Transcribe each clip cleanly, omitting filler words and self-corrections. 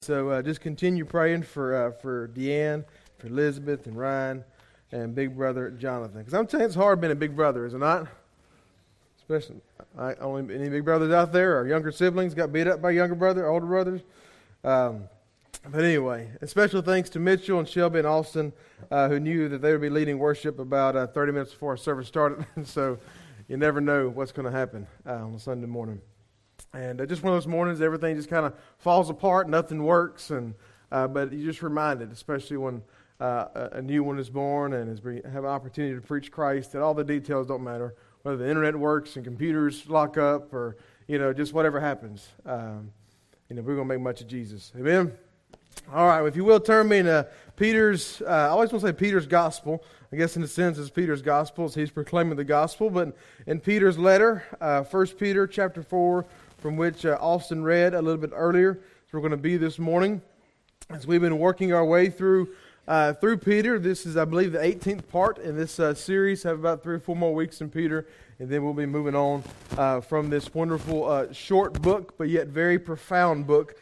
So just continue praying for Deanne, for Elizabeth and Ryan, and big brother Jonathan. Because I'm telling you, it's hard being a big brother, is it not? Especially, only any big brothers out there or younger siblings got beat up by younger brother, older brothers. But anyway, a special thanks to Mitchell and Shelby and Austin, who knew that they would be leading worship about 30 minutes before our service started. So you never know what's going to happen on a Sunday morning. And just one of those mornings, everything just kind of falls apart, nothing works, and but you're just reminded, especially when a new one is born and have an opportunity to preach Christ, that all the details don't matter, whether the internet works and computers lock up or, just whatever happens. We're going to make much of Jesus. Amen? All right, well, if you will, turn me to Peter's, I always want to say Peter's gospel. I guess in a sense it's Peter's gospel, as he's proclaiming the gospel. But in Peter's letter, 1 Peter chapter 4, from which Austin read a little bit earlier, so we're going to be this morning. As we've been working our way through Peter, this is, I believe, the 18th part in this series. Have about 3 or 4 more weeks in Peter, and then we'll be moving on from this wonderful short book, but yet very profound book,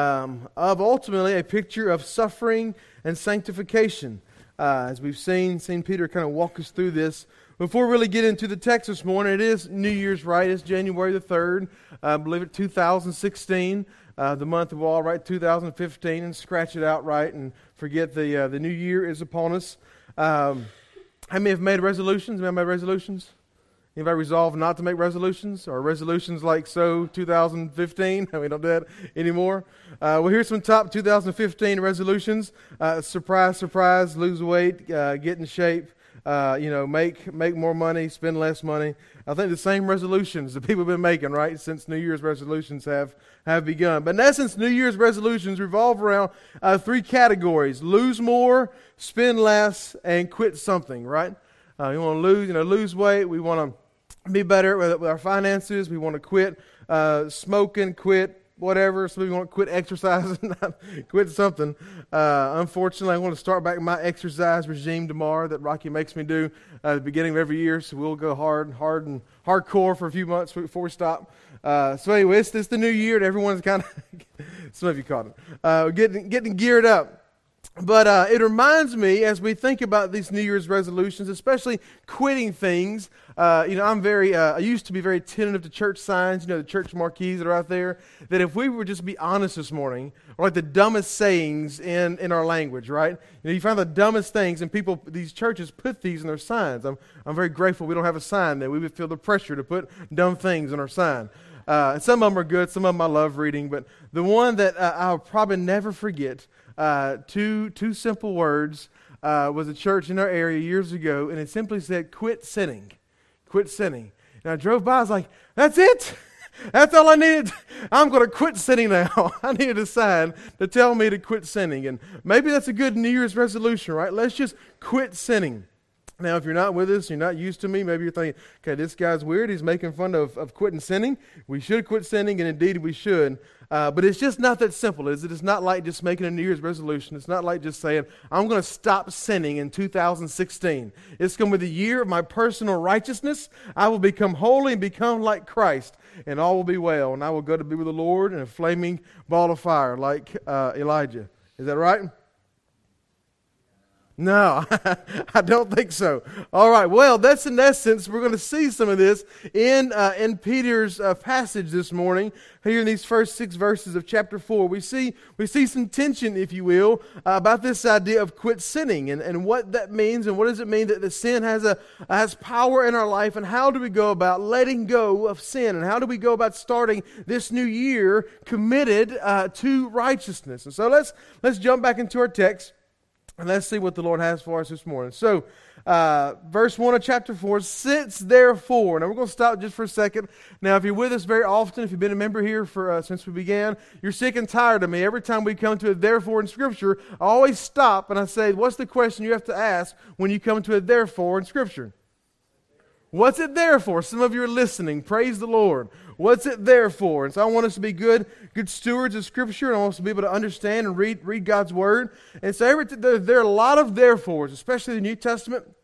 of ultimately a picture of suffering and sanctification. As we've seen Peter kind of walk us through this. Before we really get into the text this morning, it is New Year's, right? It's January the 3rd, I believe it 2016, the month of all, right, 2015, and scratch it out, right, and forget the new year is upon us. How many have made resolutions? Anybody made resolutions? Anybody resolved not to make resolutions? Or resolutions like 2015? We don't do that anymore. Well, here's some top 2015 resolutions. Surprise, surprise, lose weight, get in shape. Make more money, spend less money. I think the same resolutions that people have been making, right, since New Year's resolutions have begun. But in essence, New Year's resolutions revolve around 3 categories: lose more, spend less, and quit something, right? We want to lose weight. We want to be better with our finances. We want to quit smoking, quit whatever. So we want to quit exercising, quit something. Unfortunately, I want to start back my exercise regime tomorrow that Rocky makes me do at the beginning of every year. So we'll go hard and hardcore for a few months before we stop. So anyway, it's the new year, and everyone's kind of, some of you caught it, getting geared up. But it reminds me, as we think about these New Year's resolutions, especially quitting things, I used to be very attentive to church signs, the church marquees that are out there, that if we were just be honest this morning, or like the dumbest sayings in our language, right? You find the dumbest things, and these churches put these in their signs. I'm very grateful we don't have a sign that we would feel the pressure to put dumb things on our sign. Some of them are good, some of them I love reading, but the one that I'll probably never forget, two simple words, was a church in our area years ago, and it simply said, quit sinning. Quit sinning. And I drove by, I was like, that's it? That's all I needed? I'm going to quit sinning now. I needed a sign to tell me to quit sinning. And maybe that's a good New Year's resolution, right? Let's just quit sinning. Now, if you're not with us, you're not used to me, maybe you're thinking, okay, this guy's weird, he's making fun of quitting sinning. We should quit sinning, and indeed we should. But it's just not that simple, is it? It's not like just making a New Year's resolution. It's not like just saying, I'm going to stop sinning in 2016. It's going to be the year of my personal righteousness. I will become holy and become like Christ, and all will be well. And I will go to be with the Lord in a flaming ball of fire like Elijah. Is that right? No, I don't think so. All right, well, that's in essence, we're going to see some of this in Peter's passage this morning. Here in these first 6 verses of chapter 4, we see some tension, if you will, about this idea of quit sinning and what that means, and what does it mean that the sin has power in our life, and how do we go about letting go of sin, and how do we go about starting this new year committed to righteousness. And so let's jump back into our text. And let's see what the Lord has for us this morning. So, verse 1 of chapter 4, since therefore. Now, we're going to stop just for a second. Now, if you're with us very often, if you've been a member here since we began, you're sick and tired of me. Every time we come to a therefore in Scripture, I always stop and I say, what's the question you have to ask when you come to a therefore in Scripture? What's it there for? Some of you are listening. Praise the Lord. What's it there for? And so I want us to be good stewards of Scripture, and I want us to be able to understand and read God's Word. And so there are a lot of therefores, especially the New Testament.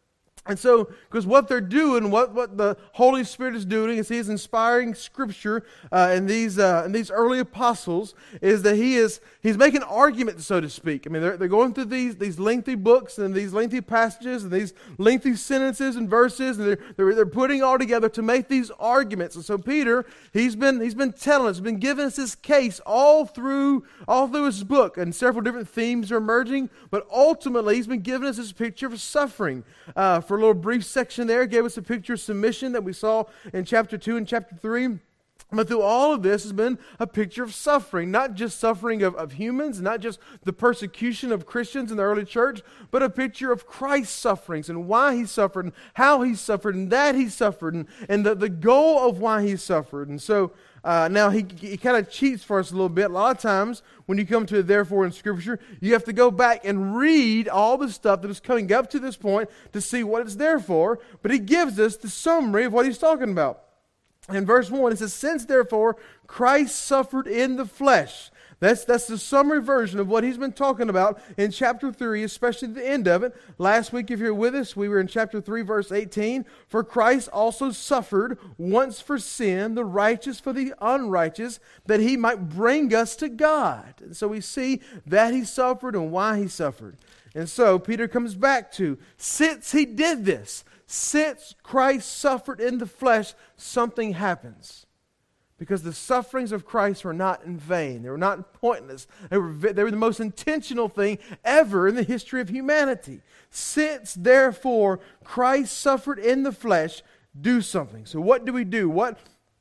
And so, because what they're doing, what the Holy Spirit is doing, is He's inspiring Scripture in these early apostles, is that He's making arguments, so to speak. I mean, they're going through these lengthy books and these lengthy passages and these lengthy sentences and verses, and they're putting all together to make these arguments. And so Peter, he's been telling us, been giving us his case all through his book, and several different themes are emerging. But ultimately, he's been giving us this picture of suffering. For a little brief section there, gave us a picture of submission that we saw in chapter 2 and chapter 3. But through all of this has been a picture of suffering, not just suffering of humans, not just the persecution of Christians in the early church, but a picture of Christ's sufferings and why He suffered and how He suffered and that He suffered and the goal of why He suffered. And so now he kind of cheats for us a little bit. A lot of times when you come to therefore in Scripture, you have to go back and read all the stuff that is coming up to this point to see what it's there for. But he gives us the summary of what he's talking about. In verse 1, it says, since therefore Christ suffered in the flesh. That's the summary version of what he's been talking about in chapter 3, especially the end of it. Last week, if you're with us, we were in chapter 3, verse 18. For Christ also suffered once for sin, the righteous for the unrighteous, that He might bring us to God. And so we see that He suffered and why He suffered. And so Peter comes back to, since He did this, since Christ suffered in the flesh, something happens. Because the sufferings of Christ were not in vain. They were not pointless. They were the most intentional thing ever in the history of humanity. Since, therefore, Christ suffered in the flesh, do something. So what do we do? What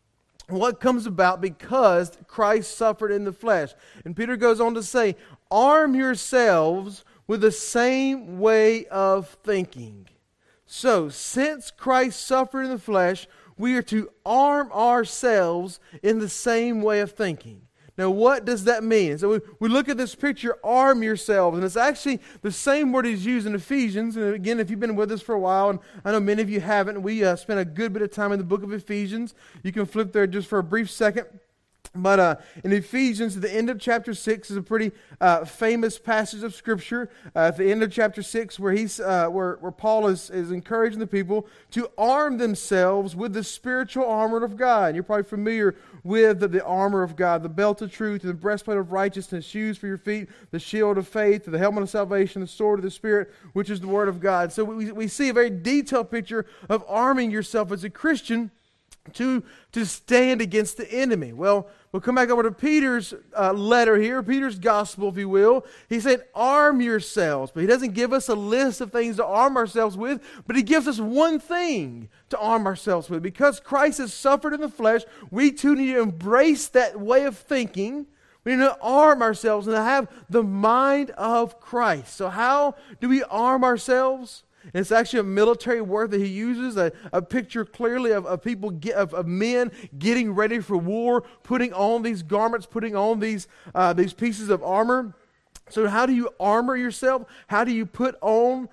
comes about because Christ suffered in the flesh? And Peter goes on to say, arm yourselves with the same way of thinking. So, since Christ suffered in the flesh, we are to arm ourselves in the same way of thinking. Now, what does that mean? So we look at this picture, arm yourselves, and it's actually the same word is used in Ephesians. And again, if you've been with us for a while, and I know many of you haven't, we spent a good bit of time in the book of Ephesians. You can flip there just for a brief second. But in Ephesians, at the end of chapter 6 is a pretty famous passage of Scripture. At the end of chapter 6, where Paul is encouraging the people to arm themselves with the spiritual armor of God. And you're probably familiar with the armor of God, the belt of truth, the breastplate of righteousness, shoes for your feet, the shield of faith, the helmet of salvation, the sword of the Spirit, which is the Word of God. So we see a very detailed picture of arming yourself as a Christian to stand against the enemy. Well, we'll come back over to Peter's letter here, Peter's gospel, if you will. He said, arm yourselves. But he doesn't give us a list of things to arm ourselves with, but he gives us one thing to arm ourselves with. Because Christ has suffered in the flesh, we too need to embrace that way of thinking. We need to arm ourselves and to have the mind of Christ. So how do we arm ourselves? And it's actually a military word that he uses, a picture clearly of people, of men getting ready for war, putting on these garments, putting on these pieces of armor. So how do you armor yourself? How do you put on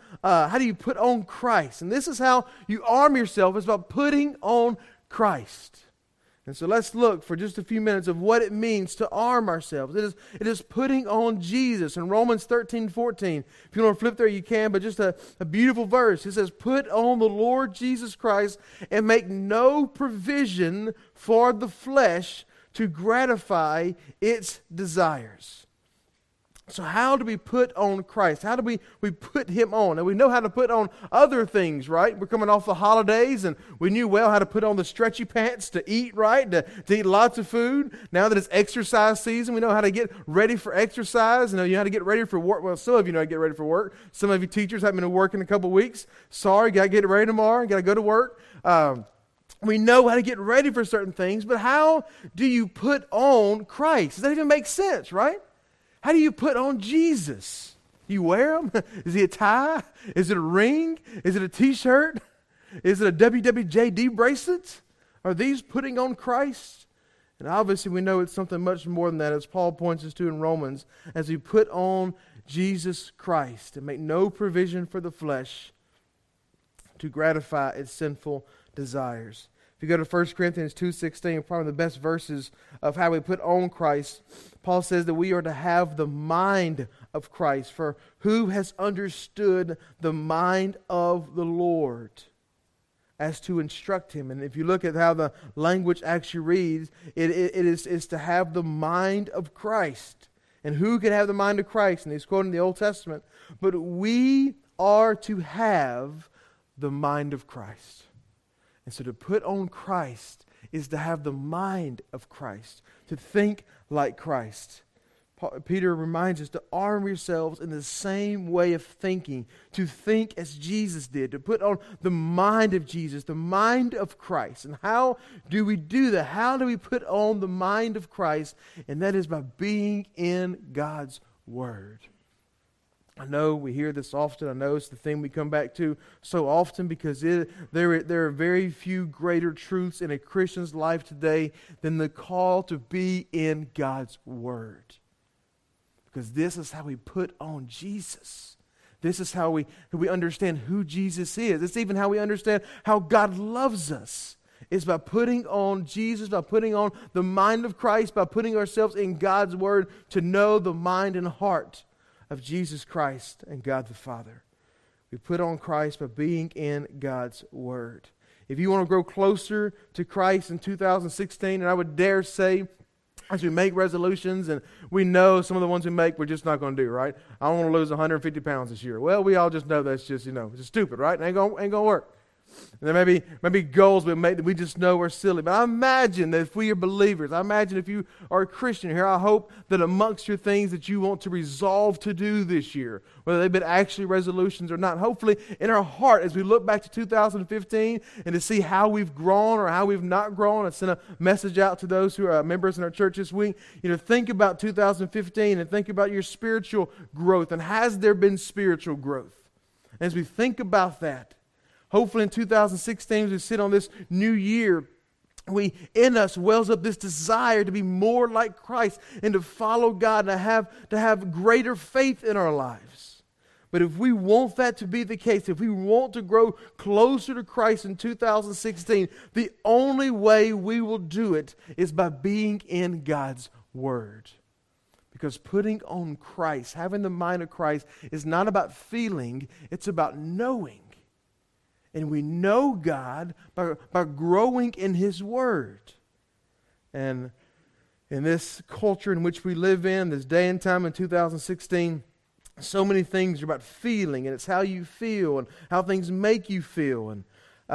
Christ? And this is how you arm yourself. It's about putting on Christ. And so let's look for just a few minutes of what it means to arm ourselves. It is putting on Jesus. In Romans 13:14, if you want to flip there, you can, but just a beautiful verse. It says, put on the Lord Jesus Christ and make no provision for the flesh to gratify its desires. So how do we put on Christ? How do we put Him on? And we know how to put on other things, right? We're coming off the holidays, and we knew well how to put on the stretchy pants to eat, right? To eat lots of food. Now that it's exercise season, we know how to get ready for exercise. You know how to get ready for work. Well, some of you know how to get ready for work. Some of you teachers haven't been to work in a couple of weeks. Sorry, got to get ready tomorrow. Got to go to work. We know how to get ready for certain things, but how do you put on Christ? Does that even make sense, right? How do you put on Jesus? You wear him? Is he a tie? Is it a ring? Is it a t-shirt? Is it a WWJD bracelet? Are these putting on Christ? And obviously we know it's something much more than that, as Paul points us to in Romans, as we put on Jesus Christ and make no provision for the flesh to gratify its sinful desires. If you go to 1 Corinthians 2:16, probably the best verses of how we put on Christ, Paul says that we are to have the mind of Christ. For who has understood the mind of the Lord as to instruct him? And if you look at how the language actually reads, it is to have the mind of Christ. And who can have the mind of Christ? And he's quoting the Old Testament. But we are to have the mind of Christ. And so to put on Christ is to have the mind of Christ, to think like Christ. Peter reminds us to arm yourselves in the same way of thinking, to think as Jesus did, to put on the mind of Jesus, the mind of Christ. And how do we do that? How do we put on the mind of Christ? And that is by being in God's Word. I know we hear this often. I know it's the thing we come back to so often because there are very few greater truths in a Christian's life today than the call to be in God's Word. Because this is how we put on Jesus. This is how we understand who Jesus is. It's even how we understand how God loves us. It's by putting on Jesus, by putting on the mind of Christ, by putting ourselves in God's Word to know the mind and heart of Jesus Christ and God the Father. We put on Christ by being in God's Word. If you want to grow closer to Christ in 2016, and I would dare say, as we make resolutions, and we know some of the ones we make we're just not going to do, right? I don't want to lose 150 pounds this year. Well, we all just know that's just, it's just stupid, right? It ain't going to work. And there may be goals we make that we just know are silly. But I imagine that if we are believers, I imagine if you are a Christian here, I hope that amongst your things that you want to resolve to do this year, whether they've been actually resolutions or not, hopefully in our heart as we look back to 2015 and to see how we've grown or how we've not grown. I sent a message out to those who are members in our church this week. Think about 2015 and think about your spiritual growth, and has there been spiritual growth? And as we think about that, hopefully in 2016, as we sit on this new year, in us wells up this desire to be more like Christ and to follow God and to have greater faith in our lives. But if we want that to be the case, if we want to grow closer to Christ in 2016, the only way we will do it is by being in God's Word. Because putting on Christ, having the mind of Christ, is not about feeling, it's about knowing. And we know God by growing in His Word. And in this culture in which we live in, this day and time in 2016, so many things are about feeling, and it's how you feel and how things make you feel. And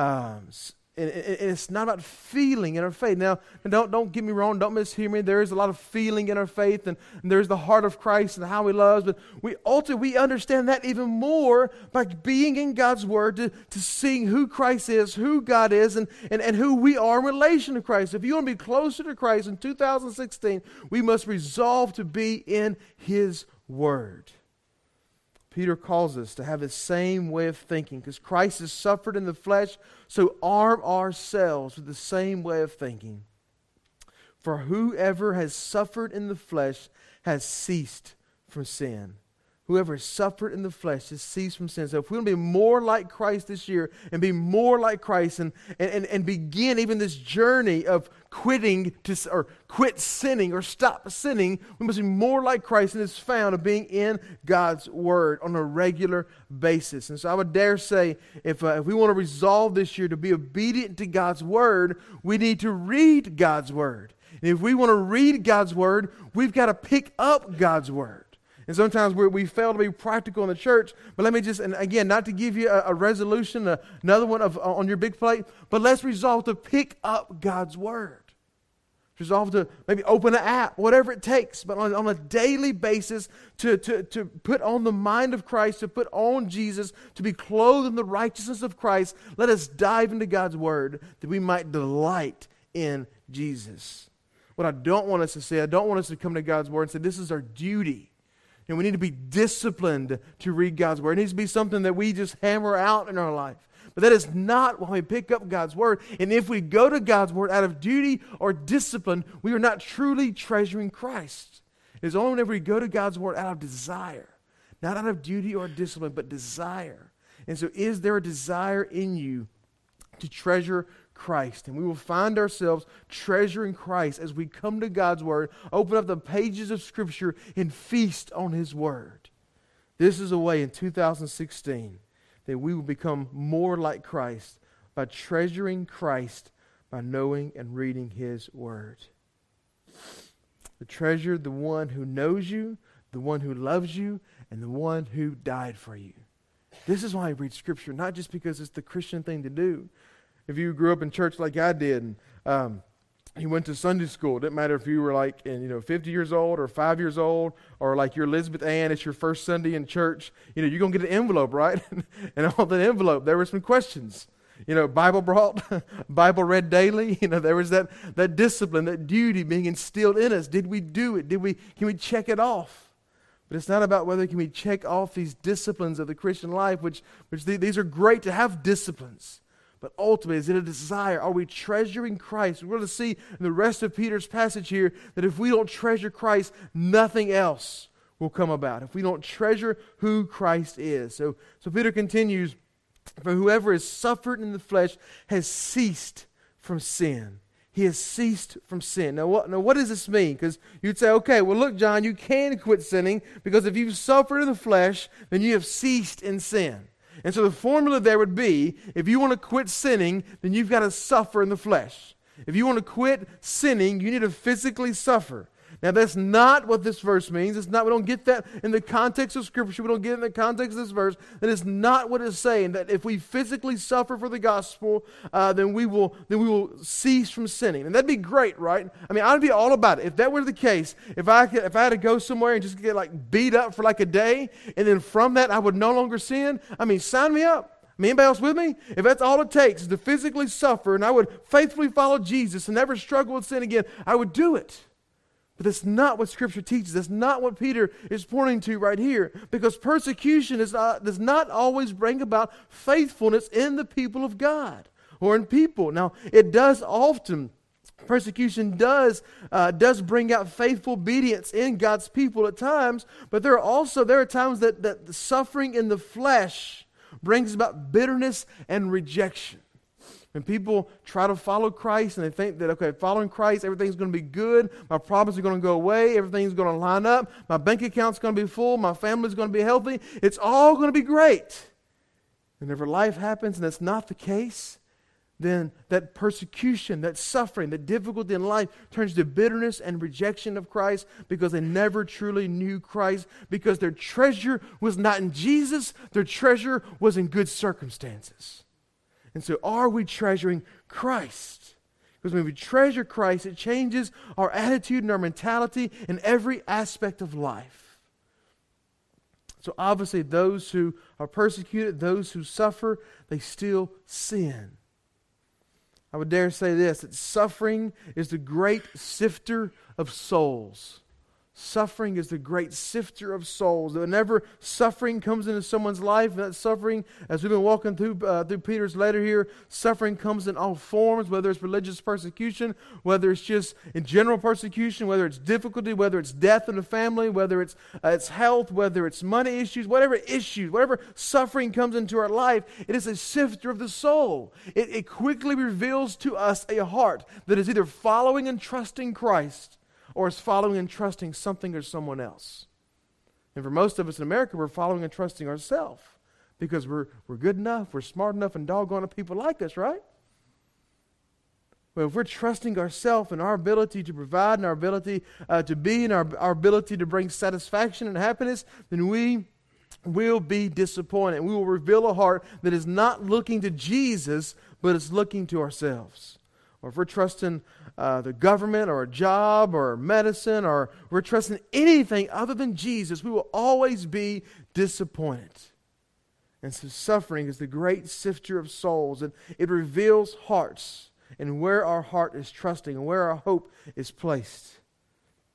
it's not about feeling in our faith. Now, don't get me wrong, don't mishear me. There is a lot of feeling in our faith, and there's the heart of Christ and how He loves. But we understand that even more by being in God's Word, to seeing who Christ is, who God is, and who we are in relation to Christ. If you want to be closer to Christ in 2016, we must resolve to be in His Word. Peter calls us to have the same way of thinking, because Christ has suffered in the flesh, so arm ourselves with the same way of thinking. For whoever has suffered in the flesh has ceased from sin. Whoever has suffered in the flesh has ceased from sin. So if we want to be more like Christ this year and be more like Christ and begin even this journey of quit sinning or stop sinning, we must be more like Christ, and it's found of being in God's Word on a regular basis. And so I would dare say, if we want to resolve this year to be obedient to God's Word, we need to read God's Word. And if we want to read God's Word, we've got to pick up God's Word. And sometimes we fail to be practical in the church. But let me just, and again, not to give you a resolution, another one on your big plate, but let's resolve to pick up God's Word. Resolve to maybe open an app, whatever it takes, but on a daily basis to put on the mind of Christ, to put on Jesus, to be clothed in the righteousness of Christ. Let us dive into God's Word that we might delight in Jesus. What I don't want us to say, I don't want us to come to God's Word and say, this is our duty. And we need to be disciplined to read God's Word. It needs to be something that we just hammer out in our life. But that is not when we pick up God's Word. And if we go to God's Word out of duty or discipline, we are not truly treasuring Christ. It is only whenever we go to God's Word out of desire. Not out of duty or discipline, but desire. And so is there a desire in you to treasure Christ. And we will find ourselves treasuring Christ as we come to God's Word, open up the pages of Scripture, and feast on His Word. This is a way in 2016 that we will become more like Christ by treasuring Christ, by knowing and reading His Word. To treasure the one who knows you, the one who loves you, and the one who died for you. This is why I read Scripture, not just because it's the Christian thing to do. If you grew up in church like I did, and you went to Sunday school, it didn't matter if you were like 50 years old or 5 years old, or like you're Elizabeth Ann, it's your first Sunday in church, you're going to get an envelope, right? And on that envelope, there were some questions. Bible brought, Bible read daily. There was that discipline, that duty being instilled in us. Did we do it? Can we check it off? But it's not about whether can we check off these disciplines of the Christian life, which these are great to have disciplines. But ultimately, is it a desire? Are we treasuring Christ? We're going to see in the rest of Peter's passage here that if we don't treasure Christ, nothing else will come about. If we don't treasure who Christ is. So Peter continues, for whoever has suffered in the flesh has ceased from sin. He has ceased from sin. Now what does this mean? Because you'd say, okay, well look, John, you can quit sinning because if you've suffered in the flesh, then you have ceased in sin. And so the formula there would be, if you want to quit sinning, then you've got to suffer in the flesh. If you want to quit sinning, you need to physically suffer. Now that's not what this verse means. It's not. We don't get that in the context of Scripture. We don't get it in the context of this verse. That is not what it's saying. That if we physically suffer for the gospel, then we will cease from sinning. And that'd be great, right? I mean, I'd be all about it. If that were the case, if I had to go somewhere and just get beat up for a day, and then from that I would no longer sin. I mean, sign me up. I mean, anybody else with me? If that's all it takes is to physically suffer, and I would faithfully follow Jesus and never struggle with sin again, I would do it. But that's not what Scripture teaches. That's not what Peter is pointing to right here. Because persecution does not always bring about faithfulness in the people of God or in people. Now, it does often. Persecution does bring out faithful obedience in God's people at times. But there are times that the suffering in the flesh brings about bitterness and rejection. When people try to follow Christ and they think that, okay, following Christ, everything's going to be good, my problems are going to go away, everything's going to line up, my bank account's going to be full, my family's going to be healthy, it's all going to be great. And whenever life happens and that's not the case, then that persecution, that suffering, that difficulty in life turns to bitterness and rejection of Christ because they never truly knew Christ, because their treasure was not in Jesus, their treasure was in good circumstances. And so are we treasuring Christ? Because when we treasure Christ, it changes our attitude and our mentality in every aspect of life. So obviously those who are persecuted, those who suffer, they still sin. I would dare say this, that suffering is the great sifter of souls. Suffering is the great sifter of souls. Whenever suffering comes into someone's life, and that suffering, as we've been walking through Peter's letter here, suffering comes in all forms, whether it's religious persecution, whether it's just in general persecution, whether it's difficulty, whether it's death in the family, whether it's health, whether it's money issues, whatever suffering comes into our life, it is a sifter of the soul. It quickly reveals to us a heart that is either following and trusting Christ, or is following and trusting something or someone else. And for most of us in America, we're following and trusting ourselves because we're good enough, we're smart enough, and doggone it, people like us, right? Well, if we're trusting ourselves and our ability to provide and our ability to be and our ability to bring satisfaction and happiness, then we will be disappointed. We will reveal a heart that is not looking to Jesus, but is looking to ourselves. Or if we're trusting the government or a job or medicine, or we're trusting anything other than Jesus, we will always be disappointed. And so suffering is the great sifter of souls, and it reveals hearts and where our heart is trusting and where our hope is placed.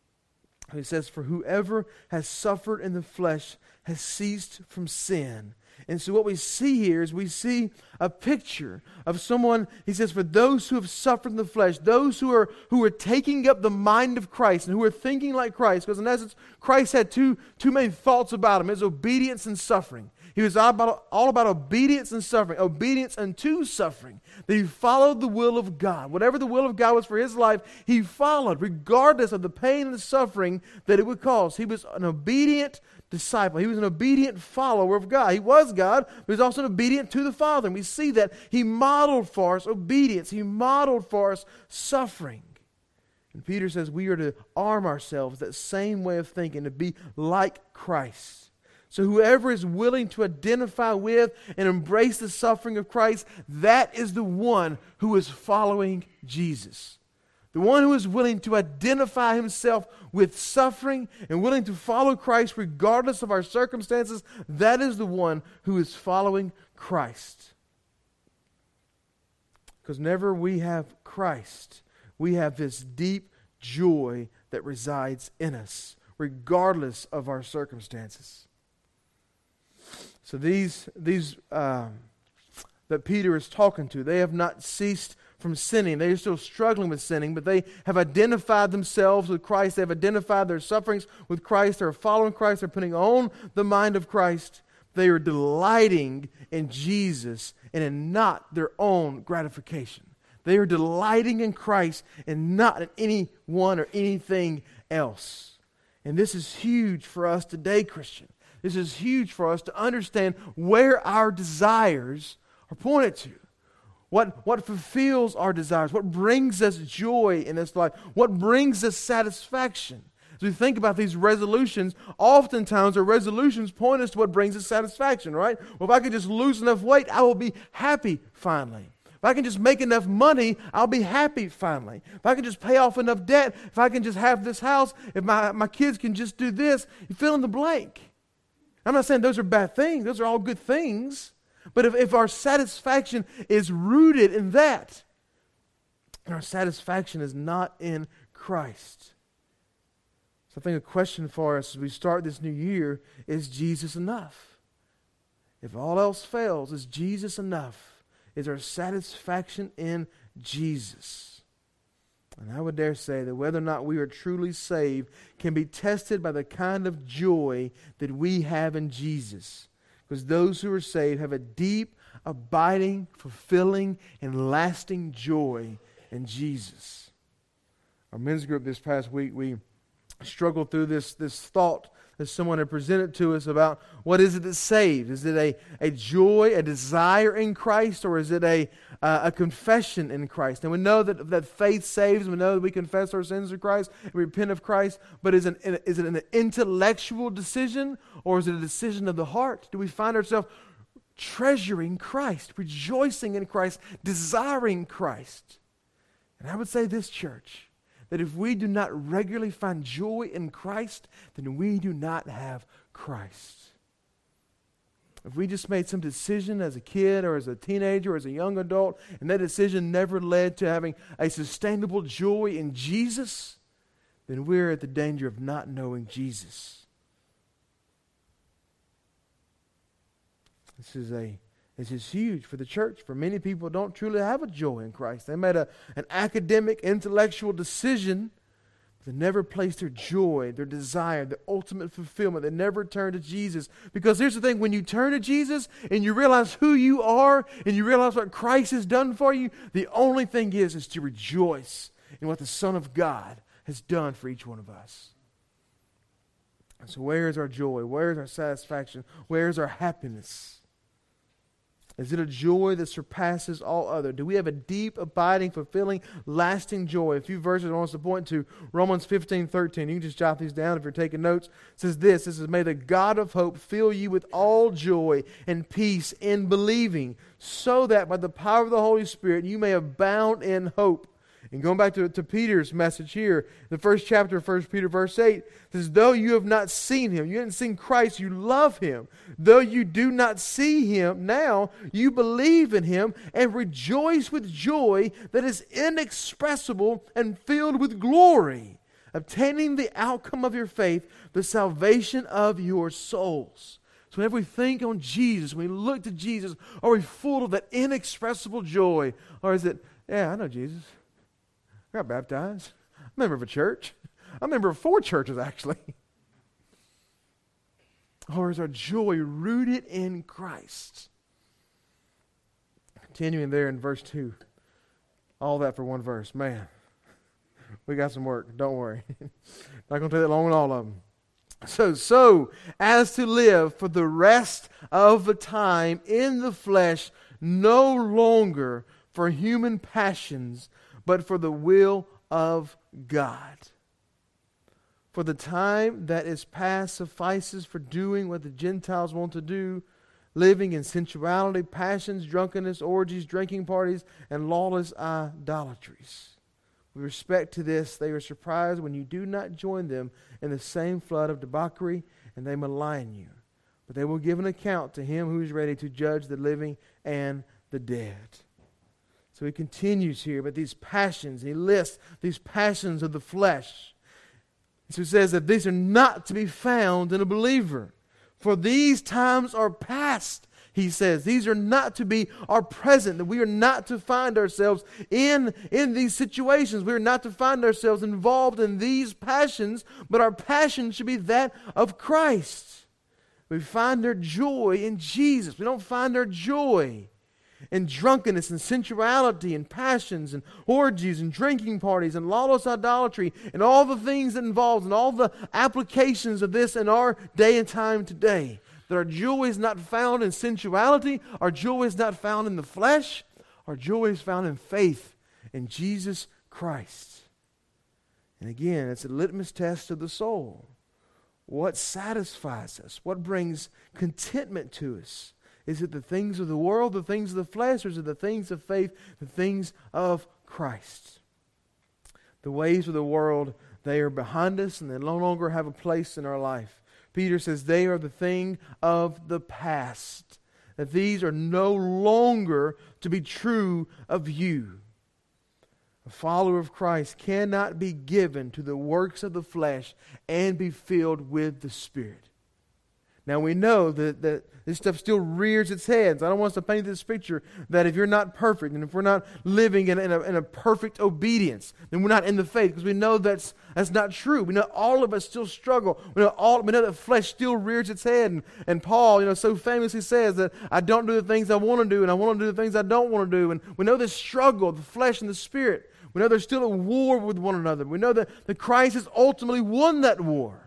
He says, for whoever has suffered in the flesh has ceased from sin, And so what we see here is we see a picture of someone, he says, for those who have suffered in the flesh, those who are taking up the mind of Christ and who are thinking like Christ. Because in essence, Christ had two main thoughts about him, his obedience and suffering. He was all about obedience and suffering, obedience unto suffering. That he followed the will of God. Whatever the will of God was for his life, he followed, regardless of the pain and the suffering that it would cause. He was an obedient disciple. He was an obedient follower of God. He was God, but he was also obedient to the Father. And we see that he modeled for us obedience. He modeled for us suffering. And Peter says we are to arm ourselves that same way of thinking, to be like Christ. So whoever is willing to identify with and embrace the suffering of Christ, that is the one who is following Jesus. The one who is willing to identify himself with suffering and willing to follow Christ regardless of our circumstances, that is the one who is following Christ. Because whenever we have Christ, we have this deep joy that resides in us, regardless of our circumstances. So these that Peter is talking to, they have not ceased from sinning. They are still struggling with sinning, but they have identified themselves with Christ. They have identified their sufferings with Christ. They're following Christ. They're putting on the mind of Christ. They are delighting in Jesus and in not their own gratification. They are delighting in Christ and not in anyone or anything else. And this is huge for us today, Christian. This is huge for us to understand where our desires are pointed to. What fulfills our desires? What brings us joy in this life? What brings us satisfaction? As we think about these resolutions, oftentimes our resolutions point us to what brings us satisfaction, right? Well, if I could just lose enough weight, I will be happy finally. If I can just make enough money, I'll be happy finally. If I can just pay off enough debt, if I can just have this house, if my kids can just do this, you fill in the blank. I'm not saying those are bad things. Those are all good things. But if our satisfaction is rooted in that, and our satisfaction is not in Christ. So I think a question for us as we start this new year is Jesus enough? If all else fails, is Jesus enough? Is our satisfaction in Jesus? And I would dare say that whether or not we are truly saved can be tested by the kind of joy that we have in Jesus. Because those who are saved have a deep, abiding, fulfilling, and lasting joy in Jesus. Our men's group this past week, we struggled through this thought that someone had presented to us about what is it that saves? Is it a joy, a desire in Christ, or is it a confession in Christ? And we know that faith saves. We know that we confess our sins to Christ and repent of Christ. But is it an intellectual decision, or is it a decision of the heart? Do we find ourselves treasuring Christ, rejoicing in Christ, desiring Christ? And I would say this, church, that if we do not regularly find joy in Christ, then we do not have Christ. If we just made some decision as a kid or as a teenager or as a young adult, and that decision never led to having a sustainable joy in Jesus, then we're at the danger of not knowing Jesus. This is huge for the church. For many people don't truly have a joy in Christ. They made an academic, intellectual decision, but they never placed their joy, their desire, their ultimate fulfillment. They never turned to Jesus. Because here's the thing, when you turn to Jesus and you realize who you are and you realize what Christ has done for you, the only thing is to rejoice in what the Son of God has done for each one of us. And so where is our joy? Where is our satisfaction? Where is our happiness? Is it a joy that surpasses all other? Do we have a deep, abiding, fulfilling, lasting joy? A few verses I want us to point to. Romans 15:13. You can just jot these down if you're taking notes. It says this. It says, may the God of hope fill you with all joy and peace in believing, so that by the power of the Holy Spirit you may abound in hope. And going back to Peter's message here, the first chapter of 1 Peter verse 8, it says, though you have not seen Him, you haven't seen Christ, you love Him. Though you do not see Him now, you believe in Him and rejoice with joy that is inexpressible and filled with glory, obtaining the outcome of your faith, the salvation of your souls. So whenever we think on Jesus, when we look to Jesus, are we full of that inexpressible joy? Or is it, yeah, I know Jesus. I got baptized. I'm a member of a church. I'm a member of 4 churches, actually. Or is our joy rooted in Christ? Continuing there in verse 2. All that for one verse. Man, we got some work. Don't worry. Not going to take that long on all of them. So as to live for the rest of the time in the flesh, no longer for human passions, but for the will of God. For the time that is past suffices for doing what the Gentiles want to do, living in sensuality, passions, drunkenness, orgies, drinking parties, and lawless idolatries. With respect to this, they are surprised when you do not join them in the same flood of debauchery, and they malign you. But they will give an account to him who is ready to judge the living and the dead. So he continues here, but these passions, he lists these passions of the flesh. So he says that these are not to be found in a believer. For these times are past, he says. These are not to be our present, that we are not to find ourselves in these situations. We are not to find ourselves involved in these passions, but our passion should be that of Christ. We find our joy in Jesus. We don't find our joy in drunkenness and sensuality and passions and orgies and drinking parties and lawless idolatry and all the things that involves and all the applications of this in our day and time today. That our joy is not found in sensuality, our joy is not found in the flesh, our joy is found in faith in Jesus Christ. And again, it's a litmus test of the soul. What satisfies us? What brings contentment to us? Is it the things of the world, the things of the flesh, or is it the things of faith, the things of Christ? The ways of the world, they are behind us and they no longer have a place in our life. Peter says they are the thing of the past. That these are no longer to be true of you. A follower of Christ cannot be given to the works of the flesh and be filled with the Spirit. Now we know that this stuff still rears its head. I don't want us to paint this picture that if you're not perfect and if we're not living in a perfect obedience, then we're not in the faith, because we know that's not true. We know all of us still struggle. We know that flesh still rears its head. And Paul, so famously says that I don't do the things I want to do, and I want to do the things I don't want to do. And we know this struggle, the flesh and the spirit. We know there's still a war with one another. We know that Christ has ultimately won that war.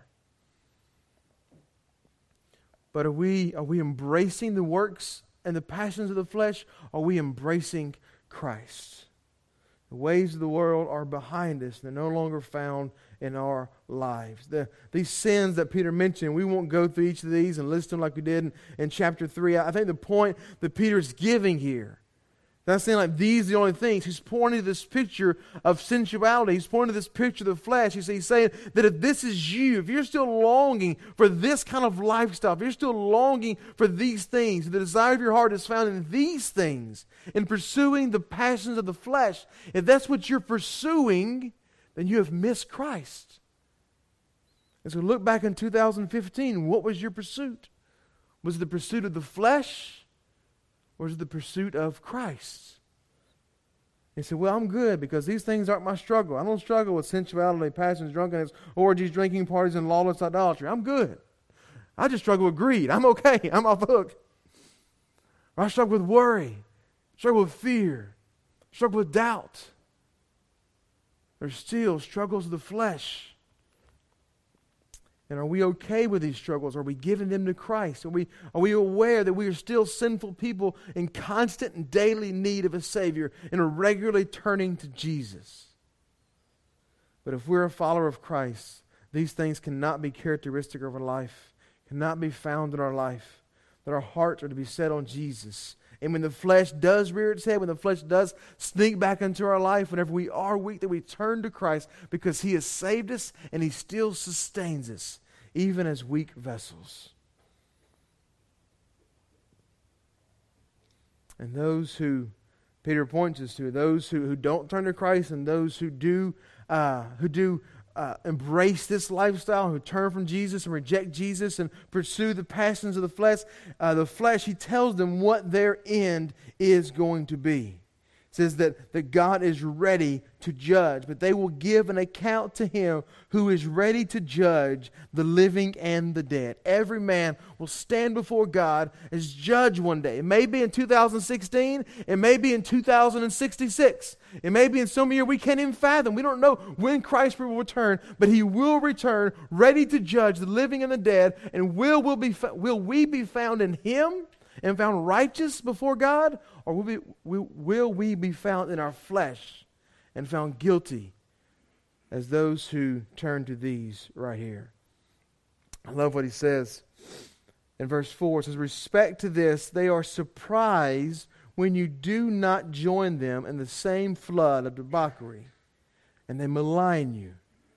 But are we embracing the works and the passions of the flesh? Are we embracing Christ? The ways of the world are behind us. They're no longer found in our lives. These sins that Peter mentioned, we won't go through each of these and list them like we did in chapter 3. I think the point that Peter's giving here, not saying like these are the only things. He's pointing to this picture of sensuality. He's pointing to this picture of the flesh. He's saying that if this is you, if you're still longing for this kind of lifestyle, if you're still longing for these things, the desire of your heart is found in these things, in pursuing the passions of the flesh, if that's what you're pursuing, then you have missed Christ. As we look back in 2015, what was your pursuit? Was it the pursuit of the flesh? Or is it the pursuit of Christ? He said, well, I'm good because these things aren't my struggle. I don't struggle with sensuality, passions, drunkenness, orgies, drinking parties, and lawless idolatry. I'm good. I just struggle with greed. I'm okay. I'm off the hook. Or I struggle with worry, struggle with fear, struggle with doubt. There's still struggles of the flesh. And are we okay with these struggles? Are we giving them to Christ? Are we aware that we are still sinful people in constant and daily need of a Savior and are regularly turning to Jesus? But if we're a follower of Christ, these things cannot be characteristic of our life, cannot be found in our life, that our hearts are to be set on Jesus. And when the flesh does rear its head, when the flesh does sneak back into our life, whenever we are weak, that we turn to Christ because He has saved us and He still sustains us, even as weak vessels. And those who Peter points us to, those who don't turn to Christ and those who do embrace this lifestyle, who turn from Jesus and reject Jesus and pursue the passions of the flesh, he tells them what their end is going to be. It says that God is ready to judge, but they will give an account to him who is ready to judge the living and the dead. Every man will stand before God as judge one day. It may be in 2016. It may be in 2066. It may be in some year we can't even fathom. We don't know when Christ will return, but he will return ready to judge the living and the dead. And will we be found in him and found righteous before God? Or will we be found in our flesh and found guilty as those who turn to these right here? I love what he says in verse 4. It says, respect to this, they are surprised when you do not join them in the same flood of debauchery, and they malign you.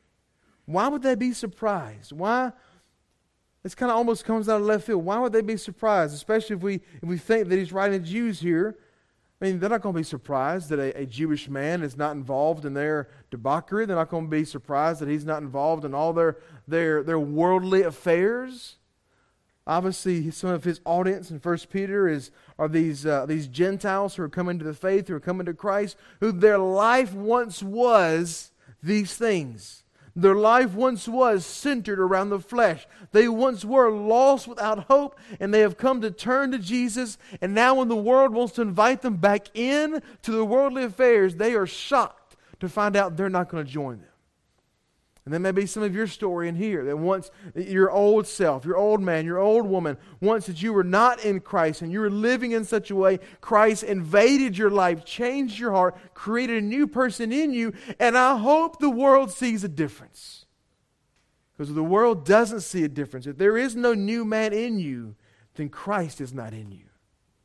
Why would they be surprised? Why? This kind of almost comes out of left field. Why would they be surprised? Especially if we think that he's writing to Jews here. I mean, they're not going to be surprised that a Jewish man is not involved in their debauchery. They're not going to be surprised that he's not involved in all their worldly affairs. Obviously, some of his audience in 1 Peter are these Gentiles who are coming to the faith, who are coming to Christ, who their life once was these things. Their life once was centered around the flesh. They once were lost without hope, and they have come to turn to Jesus. And now when the world wants to invite them back in to the worldly affairs, they are shocked to find out they're not going to join them. And that may be some of your story in here, that once your old self, your old man, your old woman, once that you were not in Christ and you were living in such a way, Christ invaded your life, changed your heart, created a new person in you, and I hope the world sees a difference. Because if the world doesn't see a difference, if there is no new man in you, then Christ is not in you.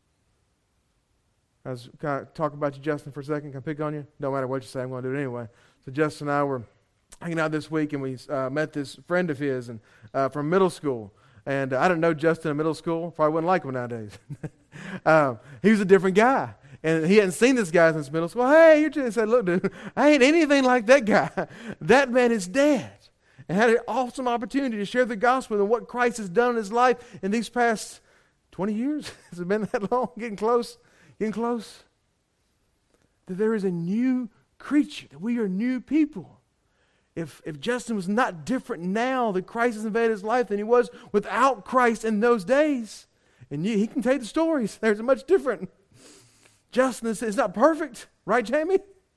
I was kind of talking about you, Justin, for a second. Can I pick on you? Don't matter what you say, I'm going to do it anyway. So Justin and I were hanging out this week, and we met this friend of his and from middle school. And I didn't know Justin in middle school. Probably wouldn't like him nowadays. He was a different guy. And he hadn't seen this guy since middle school. Hey, he said, look, dude, I ain't anything like that guy. That man is dead. And had an awesome opportunity to share the gospel and what Christ has done in his life in these past 20 years. Has it been that long? Getting close. That there is a new creature, that we are new people. If Justin was not different now that Christ has invaded his life than he was without Christ in those days, and he can tell you the stories. There's much different. Justin is not perfect, right, Jamie?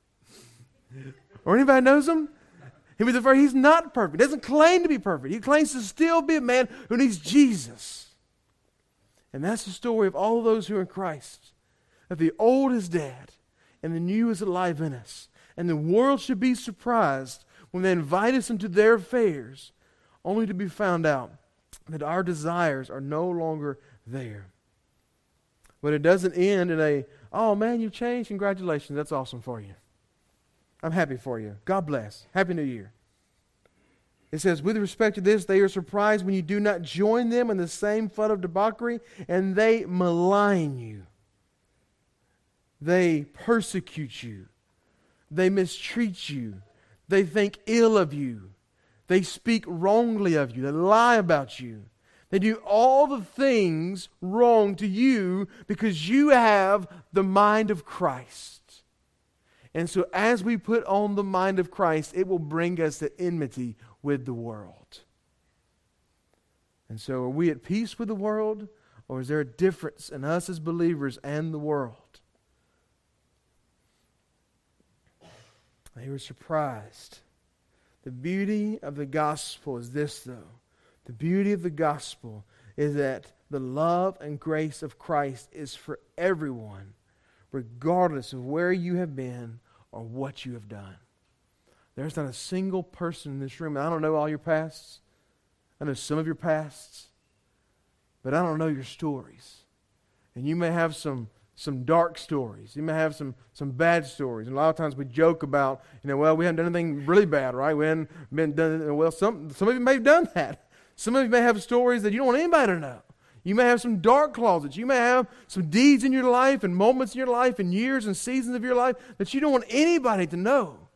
Or anybody knows him? He's not perfect. He doesn't claim to be perfect. He claims to still be a man who needs Jesus. And that's the story of all of those who are in Christ. That the old is dead and the new is alive in us. And the world should be surprised when they invite us into their affairs, only to be found out that our desires are no longer there. But it doesn't end in oh man, you've changed, congratulations, that's awesome for you. I'm happy for you. God bless. Happy New Year. It says, with respect to this, they are surprised when you do not join them in the same flood of debauchery, and they malign you. They persecute you. They mistreat you. They think ill of you. They speak wrongly of you. They lie about you. They do all the things wrong to you because you have the mind of Christ. And so as we put on the mind of Christ, it will bring us to enmity with the world. And so are we at peace with the world, or is there a difference in us as believers and the world? They were surprised. The beauty of the gospel is this, though. The beauty of the gospel is that the love and grace of Christ is for everyone, regardless of where you have been or what you have done. There's not a single person in this room, and I don't know all your pasts. I know some of your pasts, but I don't know your stories. And you may have some dark stories. You may have some bad stories. And a lot of times we joke about, well, we haven't done anything really bad, right? We haven't been done, well, some of you may have done that. Some of you may have stories that you don't want anybody to know. You may have some dark closets. You may have some deeds in your life and moments in your life and years and seasons of your life that you don't want anybody to know.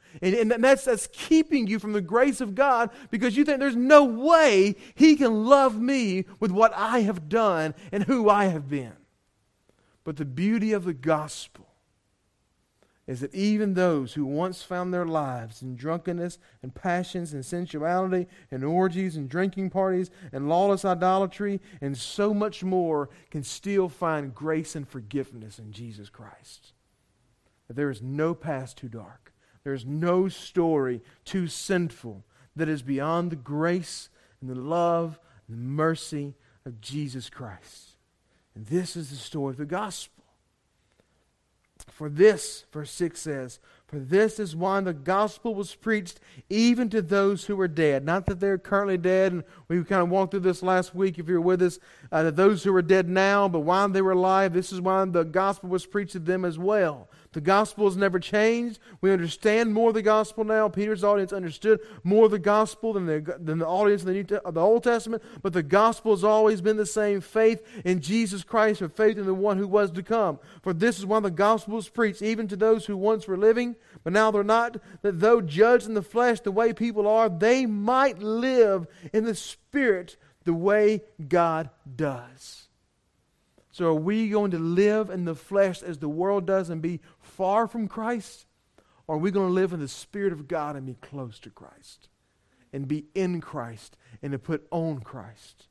And that's keeping you from the grace of God because you think there's no way He can love me with what I have done and who I have been. But the beauty of the gospel is that even those who once found their lives in drunkenness and passions and sensuality and orgies and drinking parties and lawless idolatry and so much more can still find grace and forgiveness in Jesus Christ. That there is no past too dark. There is no story too sinful that is beyond the grace and the love and the mercy of Jesus Christ. And this is the story of the gospel. For this, verse 6 says, for this is why the gospel was preached even to those who are dead. Not that they're currently dead, and we kind of walked through this last week if you were with us, that those who are dead now, but while they were alive, this is why the gospel was preached to them as well. The gospel has never changed. We understand more of the gospel now. Peter's audience understood more of the gospel than the audience of the Old Testament, but the gospel has always been the same: faith in Jesus Christ or faith in the one who was to come. For this is why the gospel was preached even to those who once were living, but now they're not, that though judged in the flesh the way people are, they might live in the Spirit the way God does. So are we going to live in the flesh as the world does and be far from Christ? Or are we going to live in the Spirit of God and be close to Christ? And be in Christ and to put on Christ?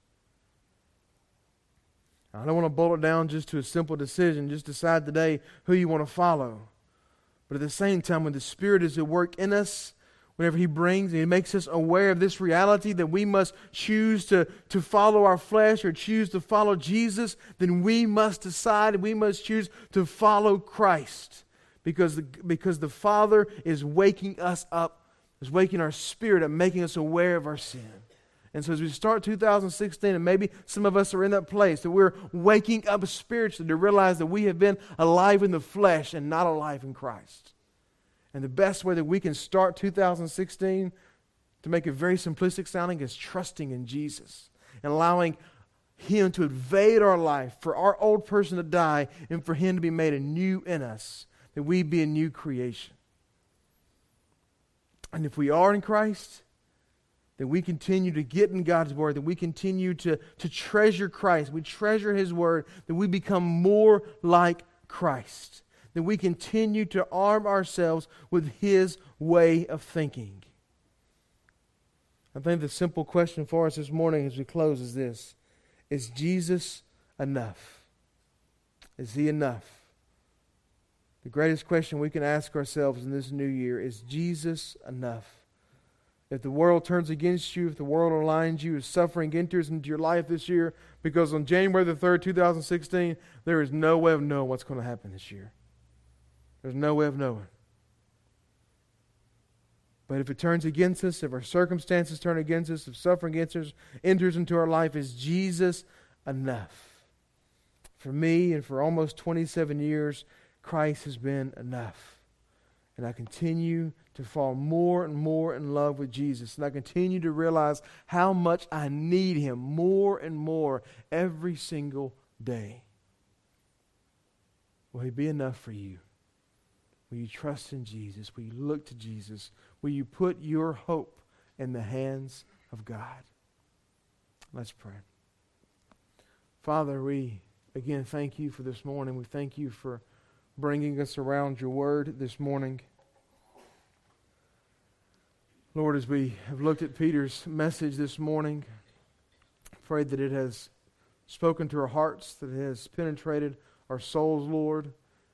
I don't want to boil it down just to a simple decision. Just decide today who you want to follow. But at the same time, when the Spirit is at work in us, whenever He brings, He makes us aware of this reality that we must choose to follow our flesh or choose to follow Jesus, then we must decide, we must choose to follow Christ. Because the Father is waking us up, is waking our spirit up, making us aware of our sin. And so as we start 2016, and maybe some of us are in that place, that we're waking up spiritually to realize that we have been alive in the flesh and not alive in Christ. And the best way that we can start 2016, to make it very simplistic sounding, is trusting in Jesus and allowing Him to invade our life, for our old person to die, and for Him to be made anew in us, that we be a new creation. And if we are in Christ, that we continue to get in God's Word, that we continue to treasure Christ, we treasure His Word, that we become more like Christ, that we continue to arm ourselves with His way of thinking. I think the simple question for us this morning as we close is this: is Jesus enough? Is He enough? The greatest question we can ask ourselves in this new year is: Jesus enough? If the world turns against you, if the world aligns you, if suffering enters into your life this year, because on January the 3rd, 2016, there is no way of knowing what's going to happen this year. There's no way of knowing. But if it turns against us, if our circumstances turn against us, if suffering enters into our life, is Jesus enough? For me, and for almost 27 years, Christ has been enough. And I continue to fall more and more in love with Jesus. And I continue to realize how much I need Him more and more every single day. Will He be enough for you? Will you trust in Jesus? Will you look to Jesus? Will you put your hope in the hands of God? Let's pray. Father, we again thank You for this morning. We thank You for bringing us around Your Word this morning. Lord, as we have looked at Peter's message this morning, I pray that it has spoken to our hearts, that it has penetrated our souls, Lord,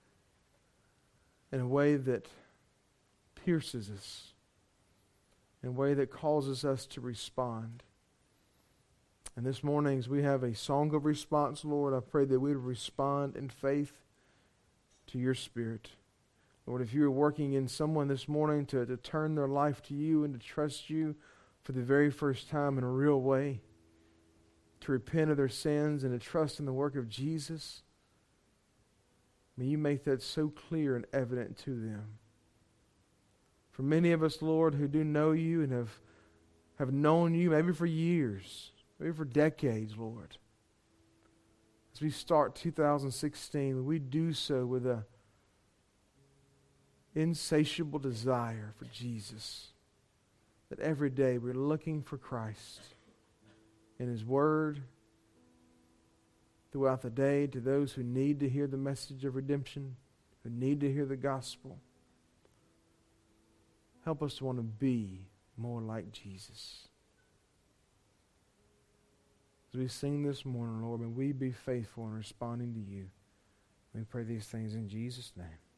in a way that pierces us, in a way that causes us to respond. And this morning, as we have a song of response, Lord, I pray that we would respond in faith to Your Spirit. Lord, if You are working in someone this morning to turn their life to You and to trust You for the very first time in a real way, to repent of their sins and to trust in the work of Jesus, may You make that so clear and evident to them. For many of us, Lord, who do know You and have known You maybe for years, maybe for decades, Lord, as we start 2016, we do so with a insatiable desire for Jesus. That every day we're looking for Christ in His Word, throughout the day, to those who need to hear the message of redemption, who need to hear the gospel. Help us to want to be more like Jesus. As we sing this morning, Lord, may we be faithful in responding to You. We pray these things in Jesus' name.